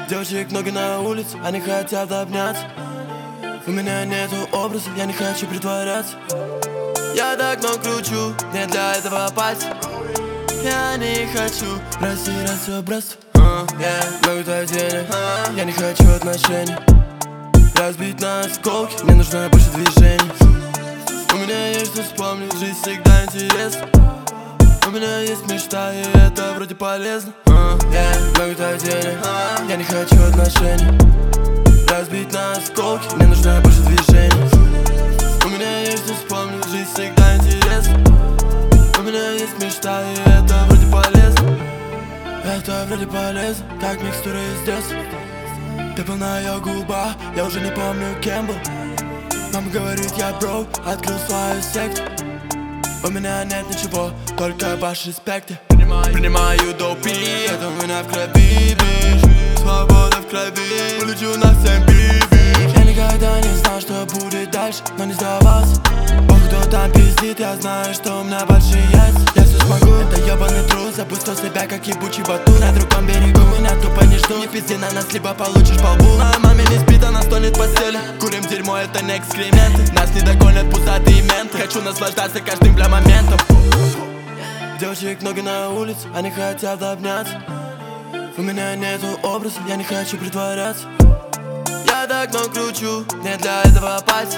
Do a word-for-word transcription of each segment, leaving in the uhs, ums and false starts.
Девочек много на улице, они хотят обняться. У меня нету образа, я не хочу притворяться. Я так много кручу, не для этого пальца. Я не хочу растирать все братство. uh, yeah. Много твоих денег, uh, я не хочу отношений. Разбить на осколки, мне нужно больше движений. У меня есть что вспомнить, жизнь всегда интересна. У меня есть мечта, и это вроде полезно. uh, yeah. Много твоих денег, uh, я не хочу отношений. Разбить на осколки, мне нужно больше движений. У меня есть что вспомнить, жизнь всегда интересна. У меня есть мечта, и это вроде полезно. Это вроде полезно, как микстура из детства. Ты полная губа, я уже не помню, кем был. Мама говорит, я бро, открыл свою секту. У меня нет ничего, только ваш респект. Принимаю допи, это у меня в крови, бич. Свобода в крови, улечу на всем биби. Я никогда не знал, что будет дальше, но не сдавался. Ох, кто там пиздит, я знаю, что у меня большие яйца. Я все смогу, это ебаный трус, запустил себя, как ебучий батут. На другом берегу меня тупо не жду. Не пизди на нас, либо получишь по лбу. Моя маме не спит, она стонет в постели. Курим дерьмо, это не экскременты. Нас не догонят пузатые менты. Хочу наслаждаться каждым бля моментом. Девочек много на улице, они хотят обняться. У меня нету образа, я не хочу притворяться. Я так много кручу, не для этого пальца.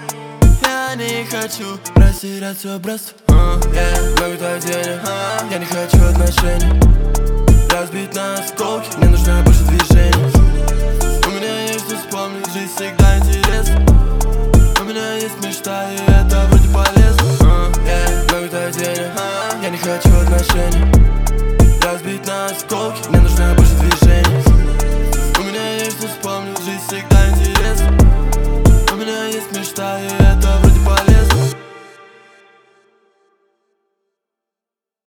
Я не хочу растерять все братство. uh, yeah. Много твоих денег, uh, я не хочу отношений. Разбить на осколки, мне нужно больше движений. У меня есть что вспомнить, жизнь всегда интересна. У меня есть мечта, и это вроде полезно. uh, yeah. Много твоих денег, uh, я не хочу отношений. Разбить на осколки, мне нужно больше движений. У меня есть что вспомнить, жизнь всегда интересна. У меня есть мечта, и